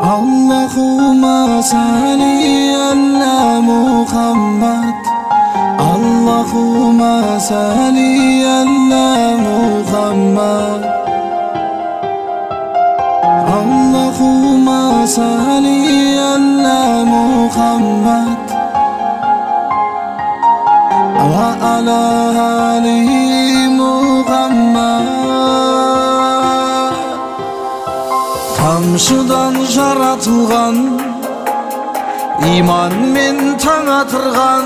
Allahumma salli ala Muhammad. Allahumma salli ala Muhammad. Allahumma salli ala Muhammad wa ala ali Muhammad. Тамшыдан жаратылған, иманмен таң атырған,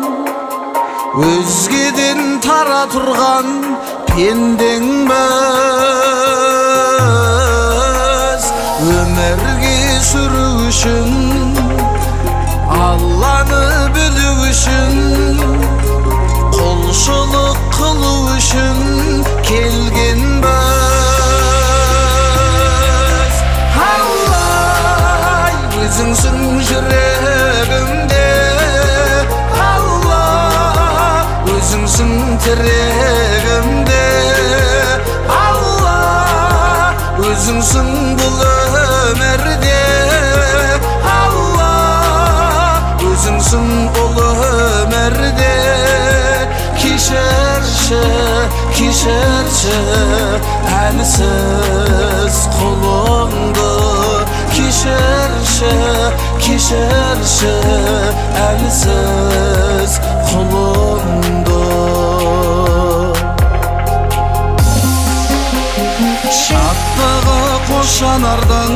өзгеден тара тұрған пендеңбіз. Өмірге сүру үшін, Алланы білу үшін, құлшылық қылу үшін келгенбіз. Өзіңсің жүрегімде, Алла, өзіңсің тірегімде, Алла, өзіңсің бұл өмірде, Алла, өзіңсің бұл өмірде. Кешірші, кешірші әлсіз құлыңды, кешірші, кешірші әлсіз құлыңды. Шаттығы қошанардың,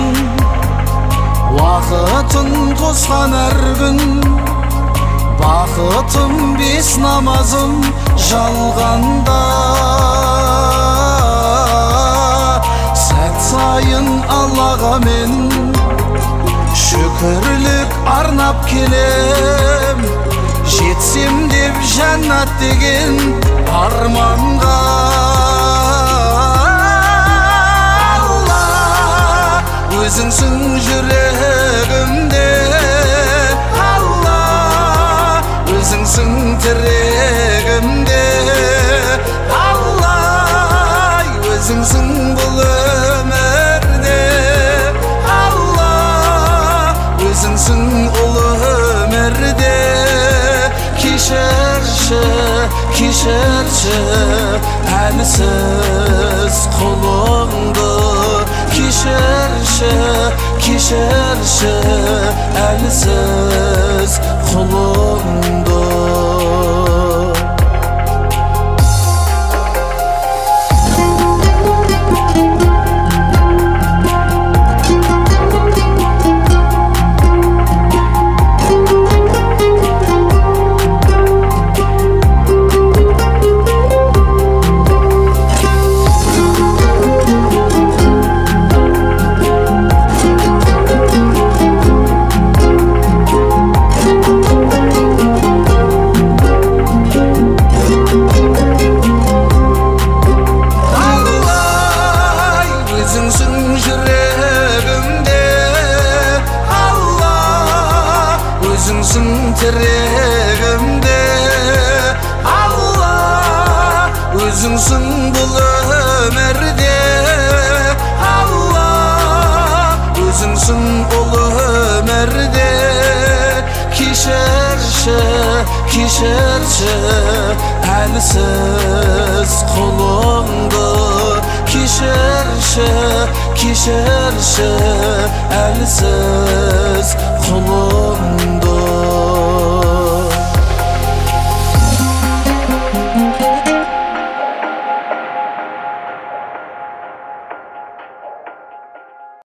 уақытын қосқан әр күн, бақытым бес намазым жалғанда. Сәт сайын Аллаға мен шүкірлік арнап келем, жетсем деп жәннат деген арманға. Алла, өзіңсің жүрегімде, Алла, өзіңсің тірегімде, Алла, өзіңсің бұл өмірде, Алла, өзіңсің ұлы өмірде. Кешірші, кешірші әлсіз құлыңды, кешірші, кешірші әлсіз құлыңды. Өзіңсің тірегімде, Алла, өзіңсің бұл өмірде, Алла, өзіңсің ұлы өмірде. Кешірші, кешірші әлсіз құлыңды, кешірші, кешірші әлсіз